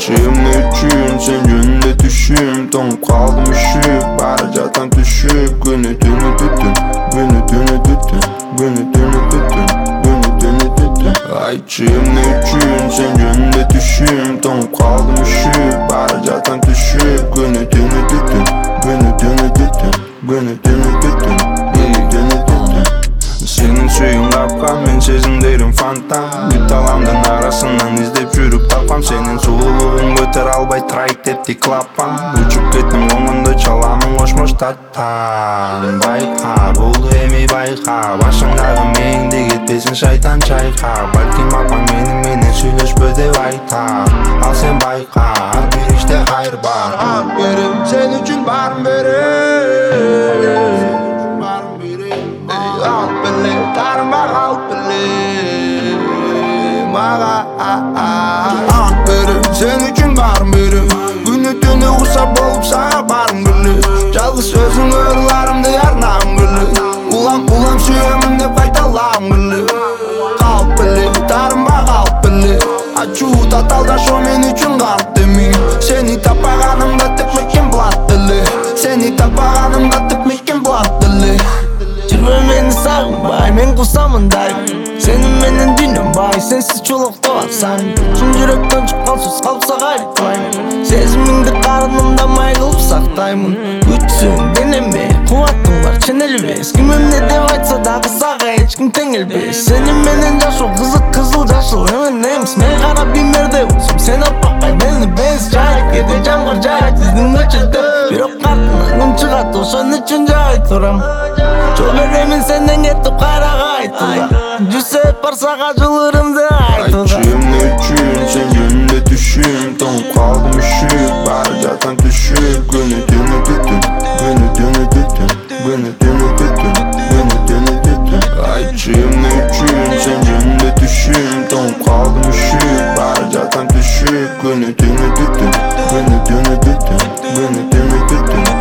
Ayçığım ne üçün sen yönünde düşüm. Donup kaldım üşüp Baracatam düşüp Günü dünü düdün Günü dünü düdün Günü dünü düdün Günü dünü düdün Ayçığım ne üçün sen yönünde düşüm. Donup kaldım üşüp Baracatam düşüp Günü dünü düdün Günü dünü düdün Günü dünü düdün Günü dünü düdün Senin suyun kapkan, men sezimlerim fantam. Büt alamdın arasından izlep жүрүp tapam. Senin сулуулугуң көтөрө албай трайк депти клапам. Учуп кеттим оңунда çalамын кошмоштаттан. Байка, болду эми байка. Башыңдагы мээңди кетпесин шайтан чайка. Балким апаң менен сүйлөшпө деп айтам. Ал сен байка, ар бир иште кайыр бар. Ар бирим сен үчүн баарын берем. Al bile, darma al bile. Maga al biri, sen üçün barım biri. Günü tünü usap olup sana barım bile. Жалгыз өзүң ырlarımды yarnam bile. Ulam sүйөмүн деп кайталам bile. Калп bile, darma калп bile. Ачуу таталда шо мен үчүн кант демей. Сени таппаганымда тепмеккен блат деле. Сени таппаганымда тепмеккен блат деле. Жүрбө мени сагынбай, мен кусамын дайым. Сенин менен дүйнөм бай, сенсиз чулуктап атсаң. Чын жүрөктөн чыккан сөз калпса кайтпайм. Сезимиңди карынымда май кылып сактаймын. Күчсүң денеме, кубатың бар ченелбес. Ким эмне деп айтса дагы сага эч ким теңелбес. Сенин менен жашоо кызык кызыл жашыл эмес. Мен кара бимерде болсом, сен аппакай мени бенз жайып кеде жамгыр жайып сиздин көчөдө. Бирок картынан күн чыгат, ошон үчүн жай турам. Жол беремин сенден кетип кайра кайтууга. Жүзөп барсага жолурумду айтууга. Ayçığım ne üçün sen yönünde düşüm. Donup kaldım üşüp Baracatam düşüp Günü dünü düdün Günü dünü düdün Günü dünü düdün Günü dünü düdün Ayçığım ne üçün sen yönünde düşüm. Donup kaldım üşüp Baracatam düşüp Günü dünü düdün Günü dünü düdün Günü dünü düdün